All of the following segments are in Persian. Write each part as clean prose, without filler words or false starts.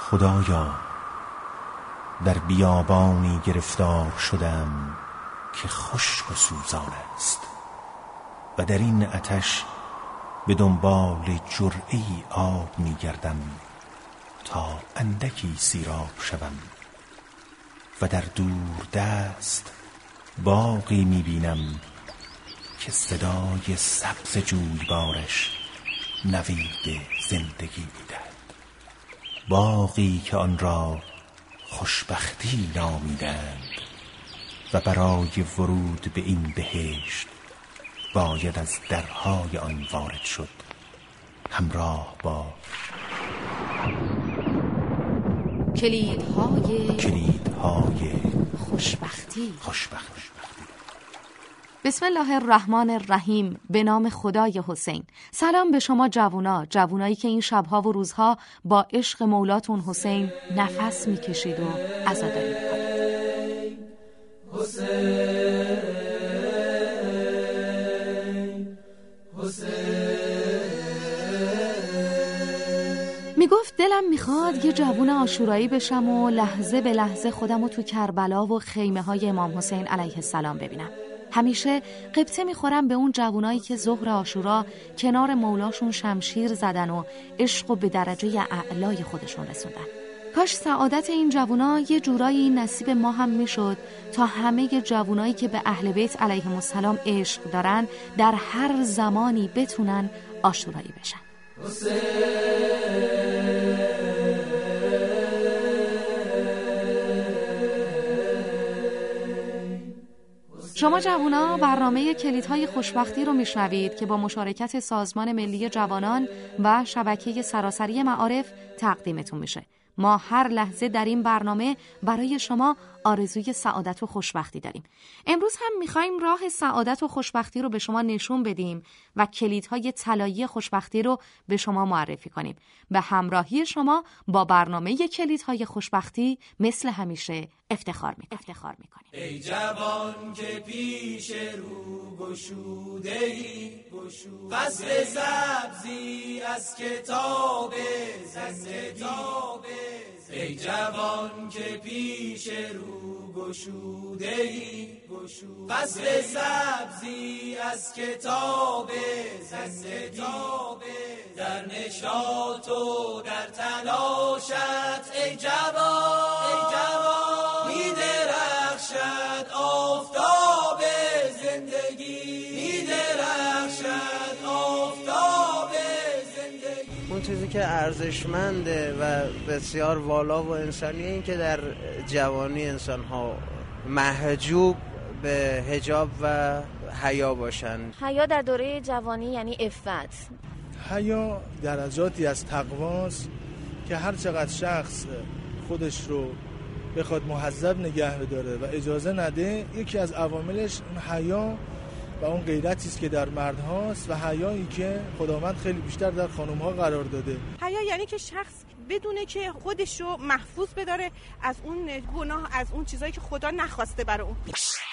خدایا در بیابانی گرفتار شدم که خشک و سوزان است و در این آتش به دنبال جرعه‌ای آب می‌گردم تا اندکی سیراب شوم و در دور دست باغی می‌بینم که صدای سبز جویبارش نوید زندگی می‌دهد. باغی که آن را خوشبختی نامیدند و برای ورود به این بهشت باید از درهای آن وارد شد همراه با کلیدهای خوشبختی. بسم الله الرحمن الرحیم. به نام خدای حسین. سلام به شما جوونایی که این شبها و روزها با عشق مولاتون حسین نفس میکشید و عزاداری میکنید. میگفت دلم میخواد یه جوون عاشورایی بشم و لحظه به لحظه خودم رو تو کربلا و خیمه های امام حسین علیه السلام ببینم. همیشه قبطه میخورم به اون جوونایی که ظهر عاشورا کنار مولاشون شمشیر زدن و عشق و به درجه اعلای خودشون رسوندن. کاش سعادت این جوونا یه جورایی نصیب ما هم میشد تا همه جوونایی که به اهل بیت علیهم السلام عشق دارن در هر زمانی بتونن عاشورایی بشن. شما جوونا برنامه کلیدهای خوشبختی رو میشنوید که با مشارکت سازمان ملی جوانان و شبکه سراسری معارف تقدیمتون میشه. ما هر لحظه در این برنامه برای شما آرزوی سعادت و خوشبختی داریم. امروز هم میخوایم راه سعادت و خوشبختی رو به شما نشون بدیم و کلیدهای طلایی خوشبختی رو به شما معرفی کنیم. به همراهی شما با برنامه کلیدهای خوشبختی مثل همیشه افتخار میکنیم. ای جوان که پیش رو گشوده‌ای، فصل سبزی از کتاب زندگی. ای جوان که پیش رو گشوده‌ای، فصل سبزی از کتاب زندگی. در نشاط و در تلاشت ای جوان می‌درخشد آفتاب زندگی، می‌درخشد آفتاب زندگی. اون چیزی که ارزشمنده و بسیار والا و انسانیه این که در جوانی انسان‌ها محجوب به حجاب و حیا باشن. حیا در دوره جوانی یعنی عفت. حیا درجاتی از تقواست که هر چقدر شخص خودش رو بخواد مهذب نگه داره و اجازه نده، یکی از عواملش اون حیا و اون غیرتی است که در مردهاست و حیایی که خداوند خیلی بیشتر در خانم‌ها قرار داده. حیا یعنی که شخص بدونه که خودش رو محفوظ بداره از اون گناه، از اون چیزایی که خدا نخواسته برای اون.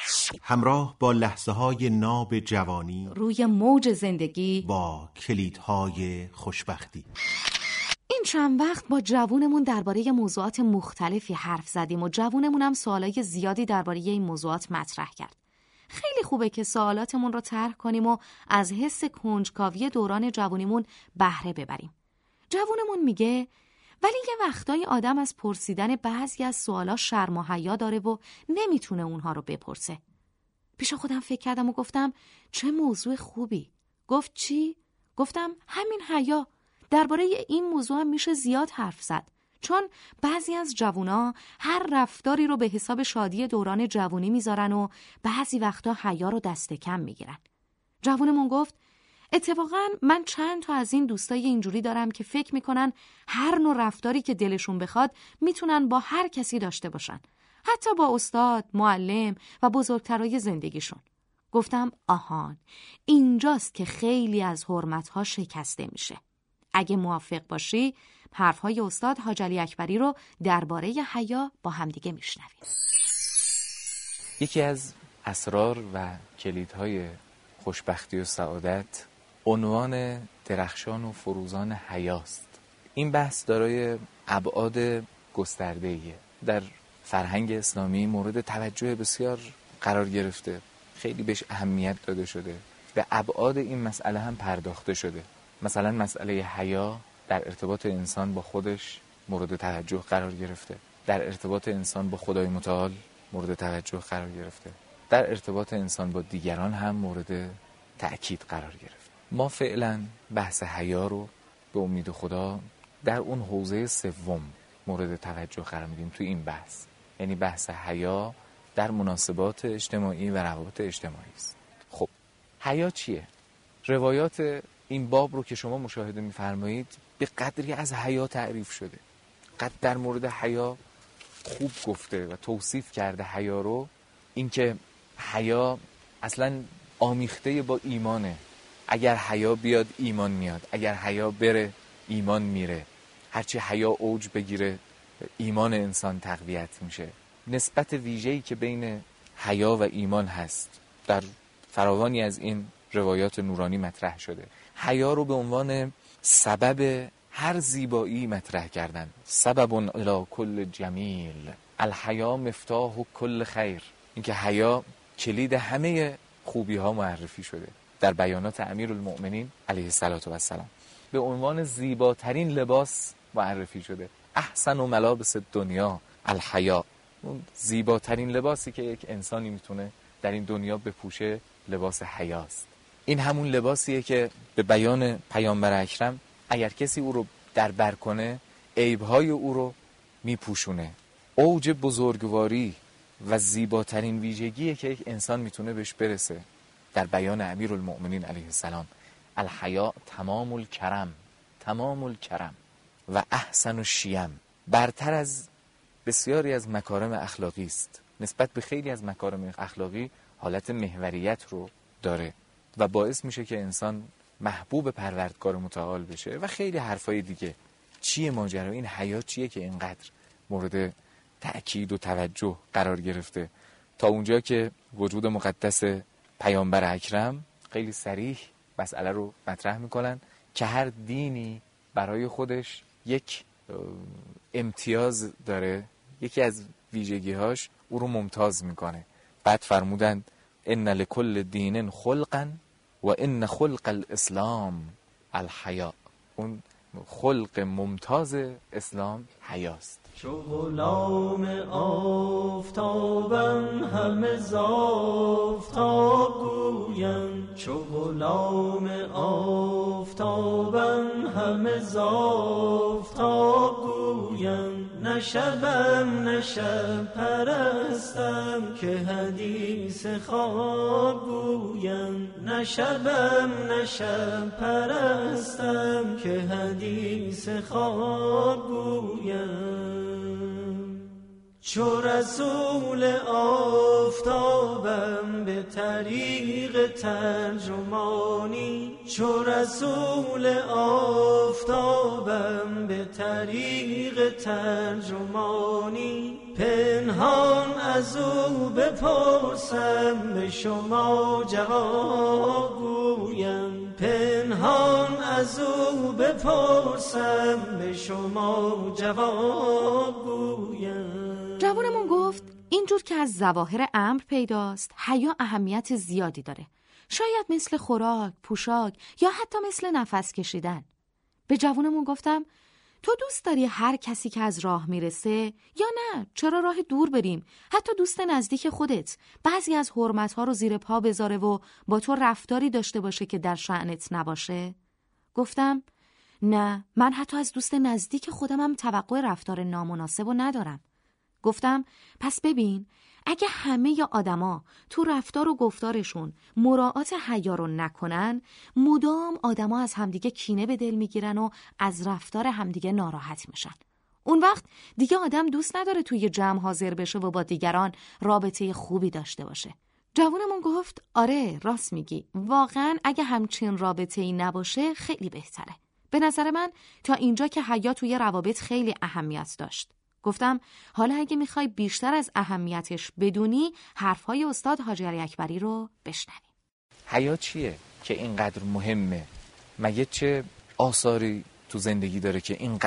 همراه با لحظه‌های ناب جوانی روی موج زندگی با کلیدهای خوشبختی. این چند وقت با جوونمون درباره موضوعات مختلفی حرف زدیم و جوونمون هم سوالای زیادی درباره این موضوعات مطرح کرد. خیلی خوبه که سوالاتمون رو طرح کنیم و از حس کنجکاوی دوران جوونیمون بهره ببریم. جوونمون میگه ولی یه وقتای آدم از پرسیدن بعضی از سوالا شرم و حیا داره و نمیتونه اونها رو بپرسه. پیش خودم فکر کردم و گفتم چه موضوع خوبی. گفت چی؟ گفتم همین حیا. درباره این موضوع هم میشه زیاد حرف زد، چون بعضی از جوونا هر رفتاری رو به حساب شادی دوران جوونی میذارن و بعضی وقتا حیا رو دست کم میگیرن. جوونمون گفت اتفاقا من چند تا از این دوستای اینجوری دارم که فکر میکنن هر نوع رفتاری که دلشون بخواد میتونن با هر کسی داشته باشن، حتی با استاد، معلم و بزرگترای زندگیشون. گفتم آهان، اینجاست که خیلی از حرمت‌ها شکسته میشه. اگه موافق باشی حرفهای استاد حاج علی اکبری رو درباره حیا با همدیگه میشنویم. یکی از اسرار و کلیدهای خوشبختی و سعادت عنوان درخشان و فروزان حیاست. این بحث دارای ابعاد گسترده‌ایه. در فرهنگ اسلامی مورد توجه بسیار قرار گرفته، خیلی بهش اهمیت داده شده، به ابعاد این مسئله هم پرداخته شده. مثلا مسئله حیا در ارتباط انسان با خودش مورد توجه قرار گرفته، در ارتباط انسان با خدای متعال مورد توجه قرار گرفته، در ارتباط انسان با دیگران هم مورد تأکید قرار گرفته. ما فعلا بحث حیا رو به امید خدا در اون حوزه سوم مورد توجه قرار میدیم تو این بحث، یعنی بحث حیا در مناسبات اجتماعی و روابط اجتماعی است. خب حیا چیه؟ روایات این باب رو که شما مشاهده می‌فرمایید به قدری از حیا تعریف شده، قد در مورد حیا خوب گفته و توصیف کرده حیا رو، اینکه حیا اصلا آمیخته با ایمانه. اگر حیا بیاد ایمان میاد، اگر حیا بره ایمان میره، هرچی حیا اوج بگیره ایمان انسان تقویت میشه. نسبت ویژه‌ای که بین حیا و ایمان هست در فراوانی از این روایات نورانی مطرح شده. حیا رو به عنوان سبب هر زیبایی مطرح کردن. سبب الی کل جمیل، الحیا مفتاح کل خیر. اینکه حیا کلید همه خوبی ها معرفی شده در بیانات امیرالمؤمنین علیه السلام. به عنوان زیباترین لباس معرفی شده. احسن و ملابس دنیا الحیا، اون زیباترین لباسی که یک انسانی میتونه در این دنیا بپوشه لباس حیاست. این همون لباسیه که به بیان پیامبر اکرم اگر کسی او رو در بر کنه عیب‌های او رو میپوشونه. اوج بزرگواری و زیباترین ویژگیه که یک انسان میتونه بهش برسه در بیان امیرالمؤمنین علیه السلام. الحیا تمام الکرم، تمام الکرم و احسن الشیم، برتر از بسیاری از مکارم اخلاقی است. نسبت به خیلی از مکارم اخلاقی حالت محوریت رو داره و باعث میشه که انسان محبوب پروردگار متعال بشه و خیلی حرفای دیگه. چیه ماجرا؟ این حیا چیه که اینقدر مورد تأکید و توجه قرار گرفته؟ تا اونجا که وجود مقدس پیامبر اکرم خیلی صریح مسئله رو مطرح میکنن که هر دینی برای خودش یک امتیاز داره، یکی از ویژگی‌هاش او رو ممتاز میکنه. بعد فرمودند ان لکل دین خلقا و ان خلق الاسلام الحیا. اون خلق ممتاز اسلام حیاست. چو غلام آفتابم همه ز آفتاب گویم، چو غلام آفتابم همه ز آفتاب گویم، نه شبم نه شب پرستم که حدیث خواب گویم، نه شبم نه شب پرستم که حدیث خواب گویم. چو رسول آفتابم به طریق ترجمانی، چو رسول آفتابم به طریق ترجمانی، پنهان از او بپرسم به شما جواب گویم، پنهان از او بپرسم به شما جواب گویم. جوانمون گفت اینجور که از ظواهر امر پیداست حیا اهمیت زیادی داره، شاید مثل خوراک، پوشاک یا حتی مثل نفس کشیدن. به جوانمون گفتم تو دوست داری هر کسی که از راه میرسه یا نه چرا راه دور بریم، حتی دوست نزدیک خودت بعضی از حرمت‌ها رو زیر پا بذاره و با تو رفتاری داشته باشه که در شأنت نباشه؟ گفتم نه، من حتی از دوست نزدیک خودم هم توقع رفتار نامناسب و ندارم. گفتم پس ببین اگه همه آدما تو رفتار و گفتارشون مراعات حیا رو نکنن، مدام آدما از همدیگه کینه به دل میگیرن و از رفتار همدیگه ناراحت میشن. اون وقت دیگه آدم دوست نداره توی جمع حاضر بشه و با دیگران رابطه خوبی داشته باشه. جوانمون گفت آره راست میگی، واقعا اگه همچین رابطه‌ای نباشه خیلی بهتره. به نظر من تا اینجا که حیا توی روابط خیلی اهمیت داشت. گفتم حالا اگه میخوای بیشتر از اهمیتش بدونی حرفهای استاد حاجی علی اکبری رو بشنویم. حیا چیه که اینقدر مهمه؟ مگه چه آثاری تو زندگی داره که اینقدر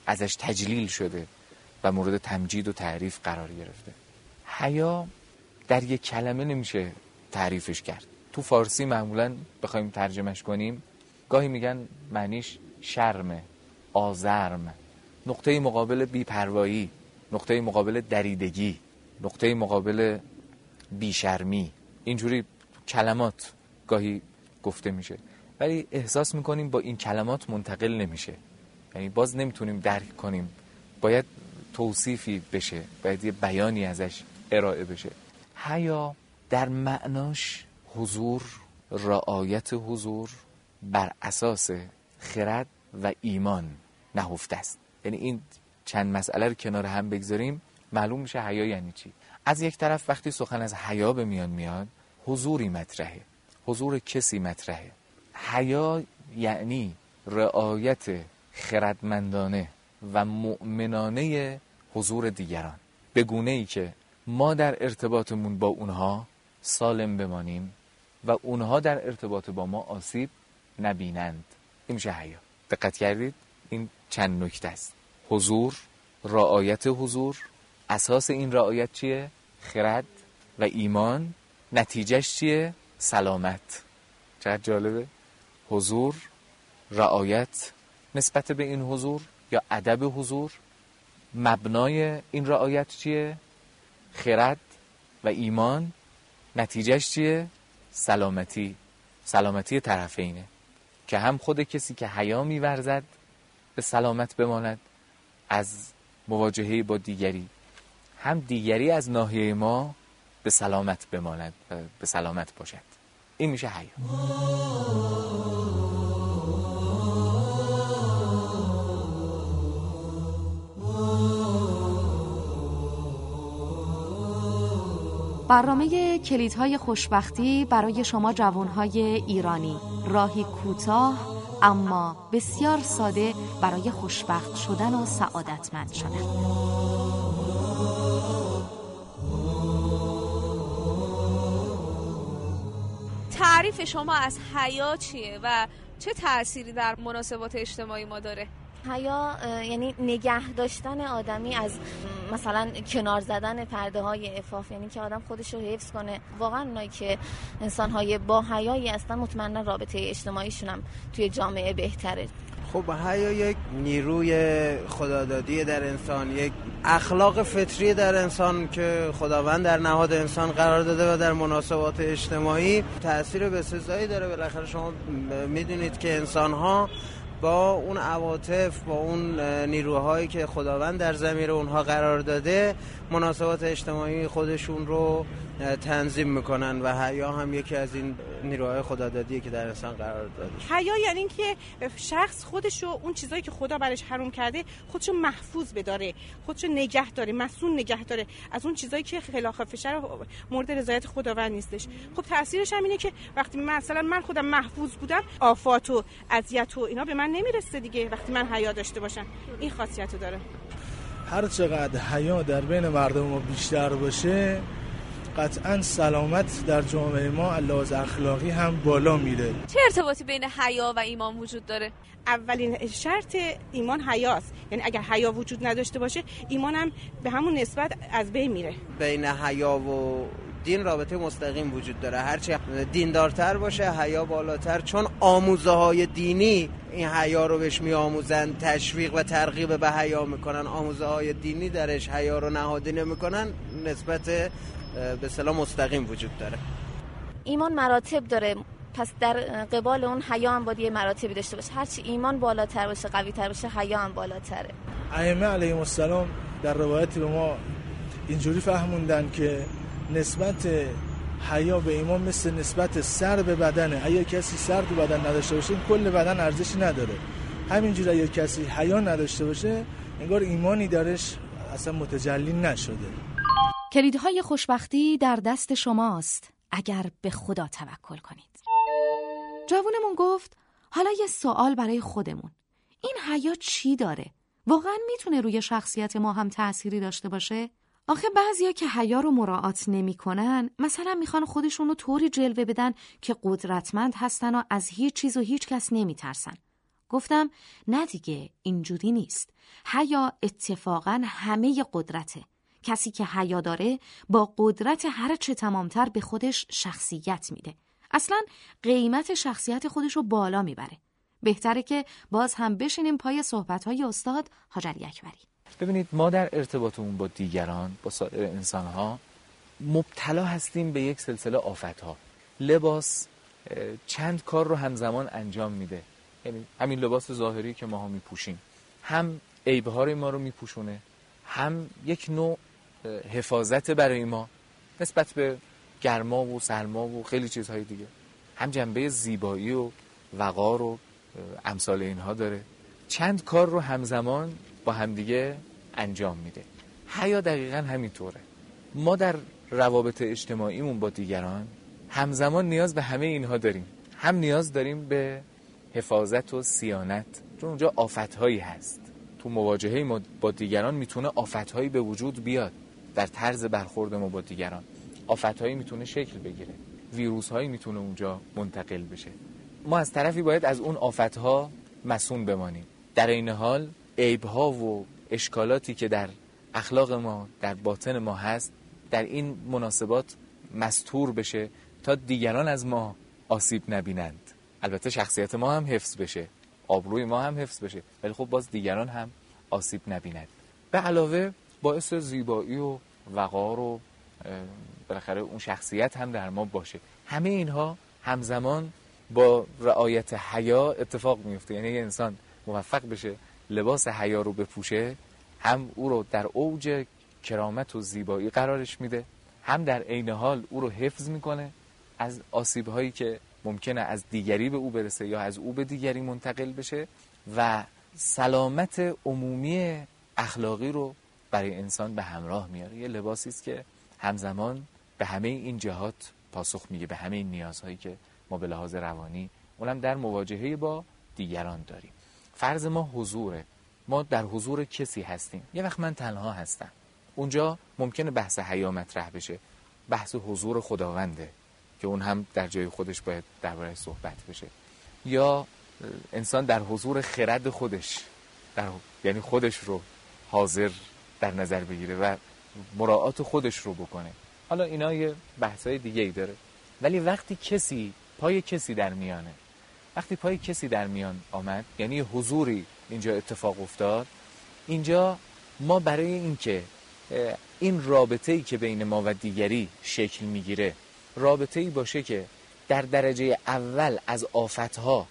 ازش تجلیل شده و مورد تمجید و تعریف قرار گرفته. حیا در یک کلمه نمیشه تعریفش کرد. تو فارسی معمولاً بخوایم ترجمهش کنیم گاهی میگن معنیش شرمه، آزرم، نقطه مقابل بی‌پروایی، نقطه مقابل دریدگی، نقطه مقابل بیشرمی. اینجوری کلمات گاهی گفته میشه، ولی احساس میکنیم با این کلمات منتقل نمیشه، یعنی باز نمیتونیم درک کنیم، باید توصیفی بشه، باید یه بیانی ازش ارائه بشه. حیا در معناش حضور، رعایت حضور بر اساس خرد و ایمان نهفته است. یعنی این چند مسئله رو کنار هم بگذاریم معلوم میشه حیا یعنی چی. از یک طرف وقتی سخن از حیا به میان میاد حضوری مطرحه، حضور کسی مطرحه. حیا یعنی رعایت خردمندانه و مؤمنانه حضور دیگران، به گونه‌ای که ما در ارتباطمون با اونها سالم بمانیم و اونها در ارتباط با ما آسیب نبینند. این میشه حیا. دقت کردید؟ این چند نکته است. حضور، رعایت حضور، اساس این رعایت چیه؟ خرد و ایمان. نتیجهش چیه؟ سلامت. چقدر جالبه؟ حضور، رعایت نسبت به این حضور یا ادب حضور. مبنای این رعایت چیه؟ خرد و ایمان. نتیجهش چیه؟ سلامتی. سلامتی طرفینه که هم خود کسی که حیا می‌ورزد به سلامت بماند از مواجهه با دیگری، هم دیگری از ناحیه ما به سلامت بماند و به سلامت باشد. این میشه حیا. برنامه کلیدهای خوشبختی برای شما جوانهای ایرانی، راهی کوتاه اما بسیار ساده برای خوشبخت شدن و سعادتمند شدن. تعریف شما از حیا چیه و چه تأثیری در مناسبات اجتماعی ما داره؟ حیا یعنی نگه داشتن آدمی از مثلا کنار زدن پرده های عفاف، یعنی که آدم خودش رو حفظ کنه. واقعا اونایی که انسان های با حیایی هستن مطمئنا رابطه اجتماعیشون هم توی جامعه بهتره. خب حیا یک نیروی خدادادی در انسان، یک اخلاق فطری در انسان که خداوند در نهاد انسان قرار داده و در مناسبات اجتماعی تأثیر بسزایی داره. بالاخره شما میدونید که انسان‌ها با اون عواطف، با اون نیروهایی که خداوند در ضمیر اونها قرار داده مناسبات اجتماعی خودشون رو تنظیم میکنن و حیا هم یکی از این نیروهای خدادادیه که در انسان قرار داده. حیا یعنی این که شخص خودشو اون چیزایی که خدا برش حرام کرده خودشو محفوظ بداره، خودشو نگه داره، مسئول نگه داره از اون چیزایی که خلاف فشار مورد رضایت خداوند نیستش. خب تاثیرش هم اینه که وقتی مثلا من خودم محفوظ بودم آفات و اذیت و اینا به من نمیرسه دیگه وقتی من حیا داشته باشم. این خاصیتو داره. هر چقدر حیا در بین مردم ما بیشتر باشه قطعاً سلامت در جامعه ما لحاظ اخلاقی هم بالا میره. چه ارتباطی بین حیا و ایمان وجود داره؟ اولین شرط ایمان حیاست، یعنی اگر حیا وجود نداشته باشه ایمان هم به همون نسبت از بین میره. بین حیا و دین رابطه مستقیم وجود داره. هرچی دیندارتر باشه حیا بالاتر، چون آموزه های دینی این حیا رو بهش میآموزن، تشویق و ترغیب به حیا میکنن. آموزه های دینی درش حیا رو نهادی نمیکنن، نسبت به اصطلاح مستقیم وجود داره. ایمان مراتب داره، پس در قبال اون حیا هم باید یه مراتبی داشته باشه. هرچی ایمان بالاتر باشه، قوی تر باشه، حیا هم بالاتره. ائمه علیهم السلام در روایتی به ما اینجوری فهموندن که نسبت حیا به ایمان مثل نسبت سر به بدنه. اگه کسی سر تو بدن نداشته باشه کل بدن ارزشی نداره. همینجوری اگه کسی حیا نداشته باشه انگار ایمانی درش اصلا متجلی نشده. کلیدهای خوشبختی در دست شماست اگر به خدا توکل کنید. جوونمون گفت حالا یه سوال برای خودمون، این حیا چی داره؟ واقعا میتونه روی شخصیت ما هم تأثیری داشته باشه؟ آخه بعضیا که حیا رو مراعات نمی‌کنن، مثلا میخوان خودشون رو طوری جلوه بدن که قدرتمند هستن و از هیچ چیز و هیچ کس نمیترسن. گفتم نه دیگه، اینجوری نیست. حیا اتفاقاً همه قدرته. کسی که حیا داره با قدرت هر چه تمامتر به خودش شخصیت میده. اصلاً قیمت شخصیت خودش رو بالا میبره. بهتره که باز هم بشینیم پای صحبت‌های استاد حاج علی اکبری. ببینید ما در ارتباطمون با دیگران، با سایر انسان‌ها مبتلا هستیم به یک سلسله آفت‌ها. لباس چند کار رو همزمان انجام میده. یعنی همین لباس ظاهری که ماها میپوشیم هم عیب‌های ما رو میپوشونه، هم یک نوع حفاظت برای ما نسبت به گرما و سرما و خیلی چیزهای دیگه، هم جنبه زیبایی و وقار و امثال اینها داره. چند کار رو همزمان با همدیگه انجام میده. حیا دقیقاً همینطوره. ما در روابط اجتماعیمون با دیگران همزمان نیاز به همه اینها داریم. هم نیاز داریم به حفاظت و صیانت، چون اونجا آفت‌هایی هست. تو مواجهه ما با دیگران میتونه آفت‌هایی به وجود بیاد. در طرز برخورد ما با دیگران آفت‌هایی میتونه شکل بگیره، ویروس‌هایی میتونه اونجا منتقل بشه. ما از طرفی باید از اون آفت‌ها مصون بمانیم. در این حال عیب‌ها و اشکالاتی که در اخلاق ما، در باطن ما هست، در این مناسبات مستور بشه تا دیگران از ما آسیب نبینند. البته شخصیت ما هم حفظ بشه، آبروی ما هم حفظ بشه، ولی خب باز دیگران هم آسیب نبینند. به علاوه باعث زیبایی و وقار و بالاخره اون شخصیت هم در ما باشه. همه اینها همزمان با رعایت حیا اتفاق میفته. یعنی انسان موفق بشه لباس حیا رو بپوشه، هم او رو در اوج کرامت و زیبایی قرارش میده، هم در عین حال او رو حفظ میکنه از آسیب‌هایی که ممکنه از دیگری به او برسه یا از او به دیگری منتقل بشه، و سلامت عمومی اخلاقی رو برای انسان به همراه میاره. یه لباسی است که همزمان به همه این جهات پاسخ میگه، به همه این نیازهایی که ما به لحاظ روانی اونم در مواجهه با دیگران داریم. فرض ما حضوره، ما در حضور کسی هستیم. یه وقت من تنها هستم، اونجا ممکنه بحث حیا مطرح بشه، بحث حضور خداونده که اون هم در جای خودش باید درباره‌اش صحبت بشه. یا انسان در حضور خرد خودش، یعنی خودش رو حاضر در نظر بگیره و مراعات خودش رو بکنه. حالا اینا یه بحثای دیگه ای داره. ولی وقتی کسی پای کسی در میانه، وقتی پای کسی در میان آمد، یعنی حضوری اینجا اتفاق افتاد، اینجا ما برای اینکه این رابطه‌ای که بین ما و دیگری شکل میگیره رابطه‌ای باشه که در درجه اول از آفت‌ها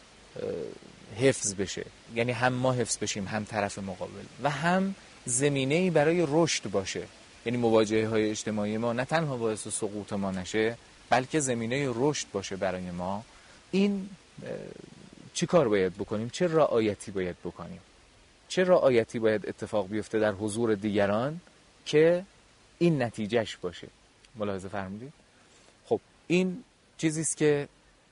حفظ بشه، یعنی هم ما حفظ بشیم هم طرف مقابل، و هم زمینه‌ای برای رشد باشه، یعنی مواجهه‌های اجتماعی ما نه تنها باعث سقوط ما نشه بلکه زمینه رشد باشه برای ما. این چی کار باید بکنیم؟ چه رعایتی باید بکنیم؟ چه رعایتی باید اتفاق بیفته در حضور دیگران که این نتیجهش باشه؟ ملاحظه فرمودید؟ خب این چیزیست که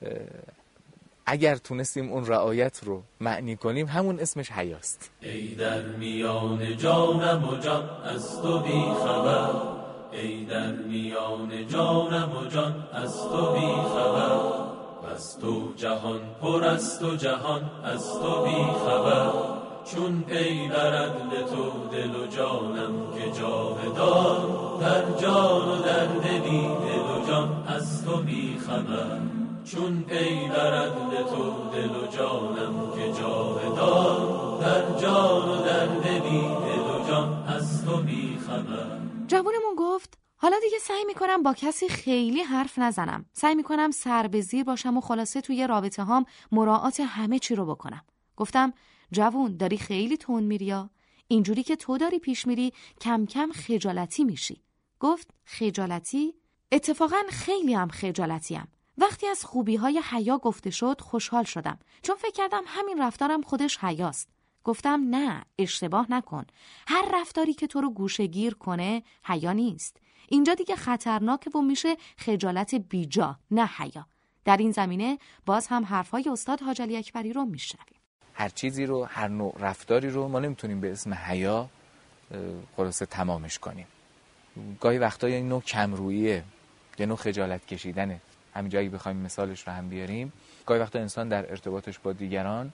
اگر تونستیم اون رعایت رو معنی کنیم همون اسمش حیاست. ای در میان جانم و جان از تو بی خبر، ای در میان جانم و جان از تو بی خبر، از تو جهان پر است و جهان از تو بی خبر، چون پی برد به تو دل و جانم که جاودان، در جان و در دلی دل و جان از تو بی خبر، چون پی برد به تو دل و جانم که جاودان، در جان و در دلی دل و جان از تو بی خبر. جوونمون گفت حالا دیگه سعی میکنم با کسی خیلی حرف نزنم، سعی میکنم سر به زیر باشم و خلاصه توی رابطه هام مراعات همه چی رو بکنم. گفتم جوون داری خیلی تون میری یا اینجوری که تو داری پیش میری کم کم خجالتی میشی. گفت خجالتی؟ اتفاقا خیلی هم خجالتیم. وقتی از خوبی‌های حیا گفته شد خوشحال شدم، چون فکر کردم همین رفتارم خودش حیاست. گفتم نه، اشتباه نکن. هر رفتاری که تو رو گوشه‌گیر کنه حیا نیست. اینجا دیگه خطرناکه و میشه خجالت بیجا، نه حیا. در این زمینه باز هم حرفهای استاد حاج علی اکبری رو میشنویم. هر چیزی رو، هر نوع رفتاری رو ما نمیتونیم به اسم حیا خلاصه تمامش کنیم. گاهی وقتا این نوع کمروییه، یه نوع خجالت کشیدنه. همینجایی بخوایم مثالش رو هم بیاریم، گاهی وقتا انسان در ارتباطش با دیگران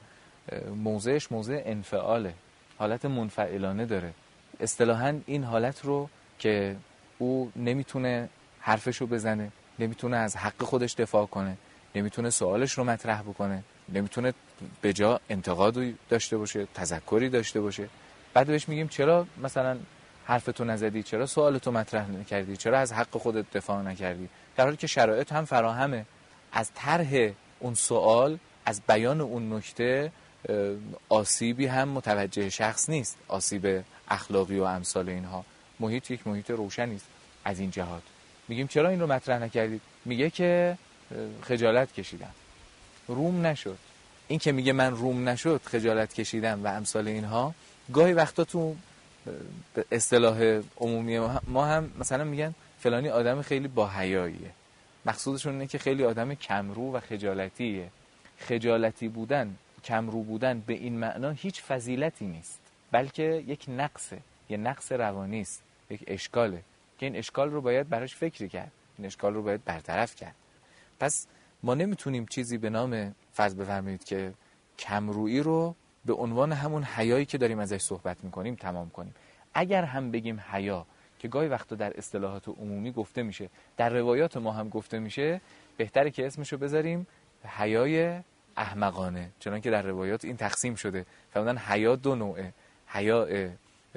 موضعش موضع انفعاله، حالت منفعلانه داره. اصطلاحاً این حالت رو که او نمیتونه حرفشو بزنه، نمیتونه از حق خودش دفاع کنه، نمیتونه سوالش رو مطرح بکنه، نمیتونه به جا انتقادی داشته باشه، تذکری داشته باشه، بعد بهش میگیم چرا مثلا حرفتو نزدی، چرا سوالتو مطرح نکردی، چرا از حق خودت دفاع نکردی، در حالی که شرایط هم فراهمه. از طرح اون سوال، از بیان اون نکته آسیبی هم متوجه شخص نیست، آسیب اخلاقی و امثال اینها. محیط یک محیط روشنی است از این جهات. میگیم چرا این رو مطرح نکردید؟ میگه که خجالت کشیدم، روم نشد. این که میگه من روم نشد، خجالت کشیدم و امثال اینها، گاهی وقتا تو اصطلاح عمومی ما هم مثلا میگن فلانی آدم خیلی با حیاییه. مقصودشون اینه که خیلی آدم کمرو و خجالتیه. خجالتی بودن، کمرو بودن به این معنا هیچ فضیلتی نیست، بلکه یک نقصه، یه نقص روانی است، یک اشکاله که این اشکال رو باید براش فکری کرد، این اشکال رو باید برطرف کرد. پس ما نمیتونیم چیزی به نام فرض بفرمایید که کمرویی رو به عنوان همون حیایی که داریم ازش صحبت میکنیم تمام کنیم. اگر هم بگیم حیا، که گاهی وقتا در اصطلاحات عمومی گفته میشه، در روایات ما هم گفته میشه، بهتره که اسمشو بذاریم حیای احمقانه، چون که در روایات این تقسیم شده. فرمودن حیا دو نوعه، حیا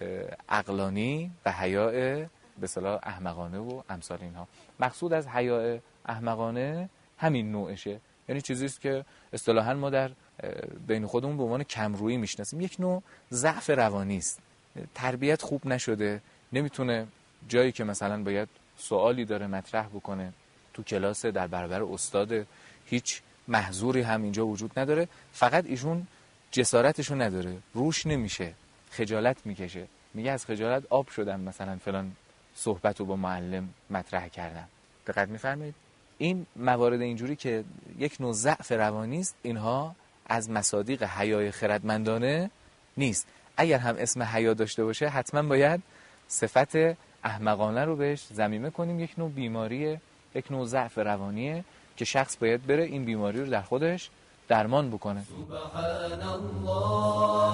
عقلانی و حیا به اصطلاح احمقانه و امثال اینها. مقصود از حیا احمقانه همین نوعشه، یعنی چیزی است که اصطلاحاً ما در بین خودمون به عنوان کمرویی میشناسیم. یک نوع ضعف روانی است، تربیت خوب نشده، نمیتونه جایی که مثلا باید سوالی داره مطرح بکنه تو کلاس در برابر استاد، هیچ محظوری هم اینجا وجود نداره، فقط ایشون جسارتشو نداره، روش نمیشه، خجالت میکشه، میگه از خجالت آب شدم مثلا فلان صحبتو با معلم مطرح کردم. دقت میفرمایید؟ این موارد اینجوری که یک نوع ضعف روانی است، اینها از مصادیق حیای خردمندانه نیست. اگر هم اسم حیا داشته باشه حتما باید صفت احمقانه رو بهش ضمیمه کنیم. یک نوع بیماریه، یک نوع ضعف روانیه که شخص باید بره این بیماری رو در خودش درمان بکنه. سبحان الله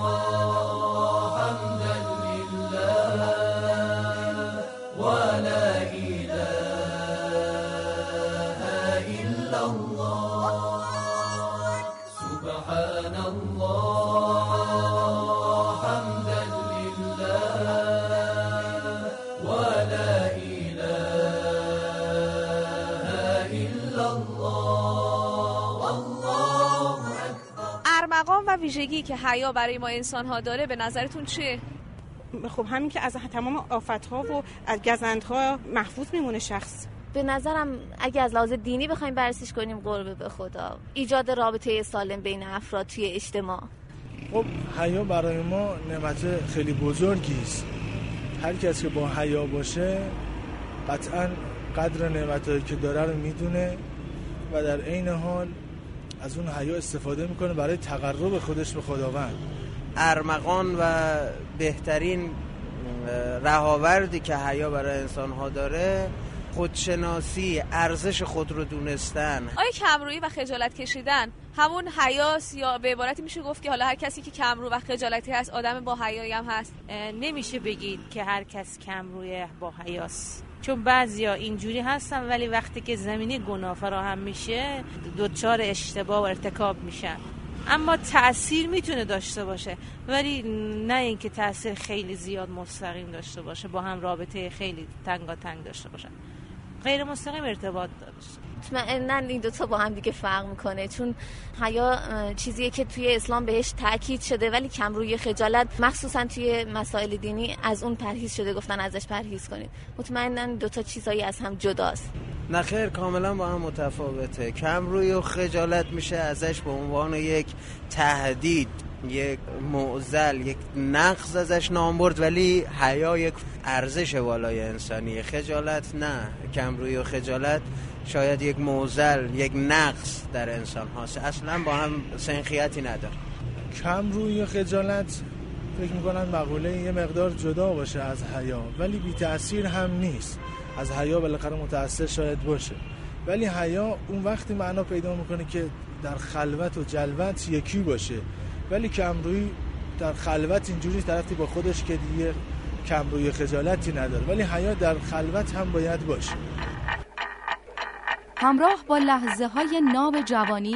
حمدا لله و لا اله الا الله. سبحان الله حمدا لله و لا اله الا الله. الله اکبر. ارمغان و ویژگی که حیا برای ما انسان‌ها داره به نظرتون چیه؟ خب همین که از تمام آفت‌ها و از گزندها محفوظ میمونه شخص. به نظرم اگه از لحاظ دینی بخوایم بررسیش کنیم، قرب به خدا، ایجاد رابطه سالم بین افراد توی اجتماع. خب حیا برای ما نعمت خیلی بزرگی است. هر کسی که با حیا باشه قطعاً قدر نعمتایی که داره رو میدونه و در عین حال از اون حیا استفاده میکنه برای تقرب خودش به خداوند. ارمغان و بهترین رهاوردی که حیا برای انسان‌ها داره، خودشناسی، ارزش خود رو دونستن. آیا کمرویی و خجالت کشیدن همون حیاست، یا به عبارتی میشه گفت که حالا هر کسی که کمرو و خجالتی هست آدم با حیایی هم هست؟ نمیشه بگید که هر کس کمروی با حیاست، چون بعضیا اینجوری هستن ولی وقتی که زمینه گناه فراهم میشه دوچار اشتباه و ارتکاب میشن. اما تأثیر میتونه داشته باشه، ولی نه اینکه تأثیر خیلی زیاد مستقیم داشته باشه، با هم رابطه خیلی تنگاتنگ داشته باشن. غیر مستقیم ارتباط داشته. مطمئناً این دوتا با هم دیگه فرق میکنه، چون حیا چیزیه که توی اسلام بهش تاکید شده، ولی کمروی خجالت مخصوصا توی مسائل دینی از اون پرهیز شده، گفتن ازش پرهیز کنید. مطمئناً دوتا چیزایی از هم جداست. نه خیر، کاملا با هم متفاوته. کمروی و خجالت میشه ازش به عنوان یک تهدید، یک معضل، یک نقص ازش نام برد، ولی حیا یک ارزش والای انسانیه. خجالت نه، کمروی و خجالت شاید یک معضل، یک نقص در انسان هاست، اصلا با هم سنخیتی نداره. کمروی و خجالت فکر میکنن مقوله یه مقدار جدا باشه از حیا، ولی بی تأثیر هم نیست. از حیا بالاخره متأثر شاید باشه، ولی حیا اون وقتی معنا پیدا میکنه که در خلوت و جلوت یکی باشه، ولی کمرویی در خلوت اینجوری طرفی با خودش که دیگه کمرویی خجالتی نداره، ولی حیا در خلوت هم باید باشه. همراه با لحظه های ناب جوانی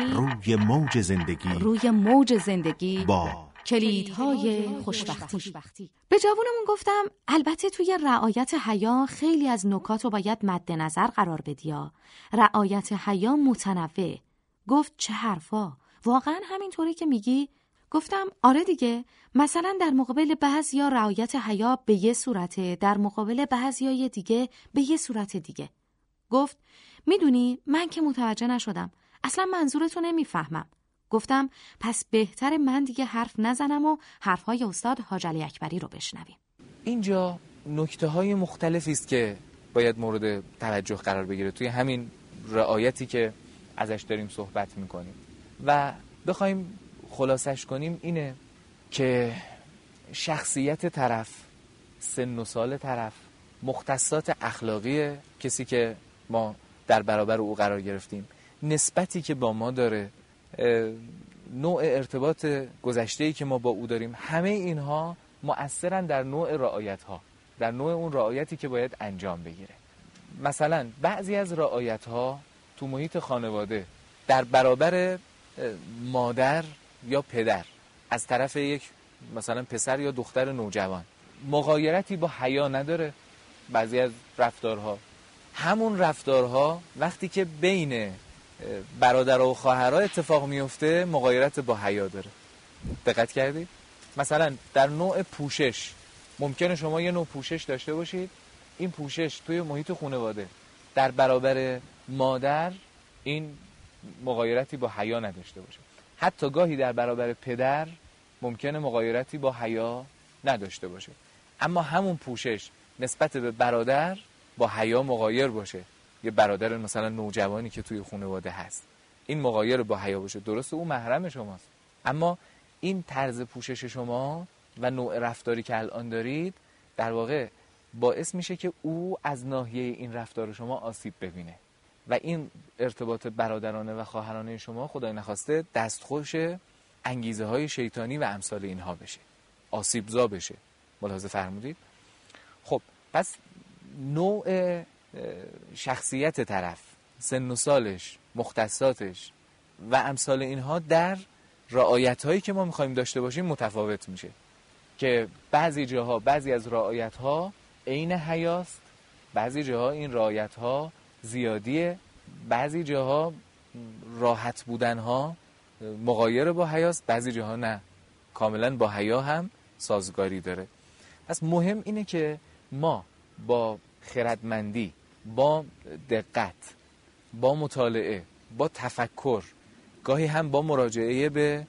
روی موج زندگی با کلیدهای خوشبختی. به جوانمون گفتم البته توی رعایت حیا خیلی از نکات رو باید مد نظر قرار بدی. رعایت حیا متنوع. گفت چه حرفا؟ واقعا همینطوری که میگی؟ گفتم آره دیگه، مثلا در مقابل بعضیا رعایت حیا به یه صورته، در مقابل بعضیای دیگه به یه صورت دیگه. گفت میدونی من که متوجه نشدم، اصلا منظورتو نمیفهمم. گفتم پس بهتر من دیگه حرف نزنم و حرفهای استاد حاج علی اکبری رو بشنویم. اینجا نکته‌های مختلفی است که باید مورد توجه قرار بگیره توی همین رعایتی که ازش داریم صحبت میکنیم و بخوایم خلاصش کنیم اینه که شخصیت طرف، سن و سال طرف، مختصات اخلاقی کسی که ما در برابر او قرار گرفتیم، نسبتی که با ما داره، نوع ارتباط گذشته‌ای که ما با او داریم، همه اینها مؤثرن در نوع رعایت‌ها، در نوع اون رعایتی که باید انجام بگیره. مثلا بعضی از رعایت‌ها تو محیط خانواده در برابر مادر یا پدر از طرف یک مثلا پسر یا دختر نوجوان مغایرتی با حیا نداره. بعضی از رفتارها، همون رفتارها وقتی که بین برادر و خواهرها اتفاق میفته مغایرت با حیا داره. دقت کردید؟ مثلا در نوع پوشش ممکنه شما یه نوع پوشش داشته باشید، این پوشش توی محیط خانواده در برابر مادر این مغایرتی با حیا نداشته باشه. حتی گاهی در برابر پدر ممکنه مغایرتی با حیا نداشته باشه، اما همون پوشش نسبت به برادر با حیا مغایر باشه. یه برادر مثلا نوجوانی که توی خانواده هست، این مغایر با حیا باشه. درسته اون محرم شماست، اما این طرز پوشش شما و نوع رفتاری که الان دارید در واقع باعث میشه که او از ناحیه این رفتار شما آسیب ببینه و این ارتباط برادرانه و خواهرانه شما خدای نخواسته دستخوش انگیزه های شیطانی و امثال اینها بشه، آسیبزا بشه. ملاحظه فرمودید؟ خب پس نوع شخصیت طرف، سن و سالش، مختصاتش و امثال اینها در رعایت هایی که ما میخوایم داشته باشیم متفاوت میشه، که بعضی جاها بعضی از رعایت ها عین حیاست، بعضی جاها این رعایت ها زیادیه، بعضی جاها راحت بودن ها مغایر با حیاست، بعضی جاها نه، کاملا با حیا هم سازگاری داره. پس مهم اینه که ما با خردمندی، با دقت، با مطالعه، با تفکر، گاهی هم با مراجعه به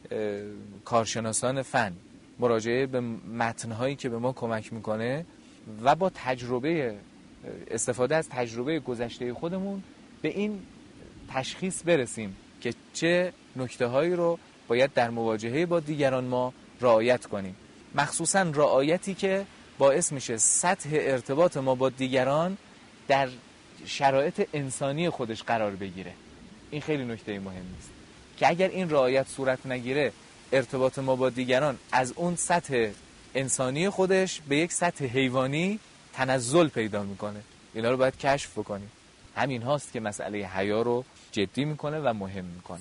کارشناسان فن، مراجعه به متن‌هایی که به ما کمک میکنه و با تجربه، استفاده از تجربه گذشته خودمون به این تشخیص برسیم که چه نکته‌هایی رو باید در مواجهه با دیگران ما رعایت کنیم، مخصوصاً رعایتی که باعث میشه سطح ارتباط ما با دیگران در شرایط انسانی خودش قرار بگیره. این خیلی نکته مهمی است که اگر این رعایت صورت نگیره، ارتباط ما با دیگران از اون سطح انسانی خودش به یک سطح حیوانی تنزل پیدا میکنه. اینا رو باید کشف بکنیم. همین هاست که مسئله حیا رو جدی میکنه و مهم میکنه.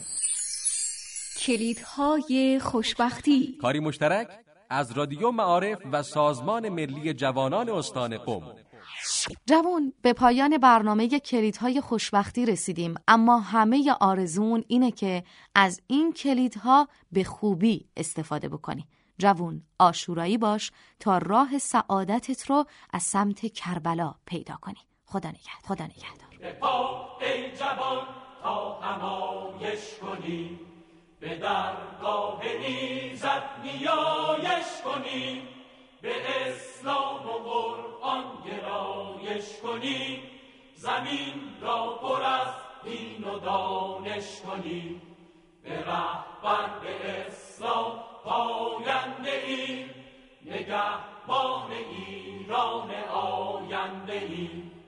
کلیدهای خوشبختی، کاری مشترک از رادیو معارف و سازمان ملی جوانان استان قم. جوان، به پایان برنامه کلیدهای خوشبختی رسیدیم، اما همه آرزون اینه که از این کلیدها به خوبی استفاده بکنی. جوان، آشورایی باش تا راه سعادتت رو از سمت کربلا پیدا کنی. خدا نگهدار. به پا ای جوان تا همایش کنی، به درگاه ایزد نیایش کنی، به اسلام و قرآن گرایش کنی، زمین را پر از دین و دانش کنی، به رهبر به اسلام پاینده ای، نگهبان ایران آینده ای.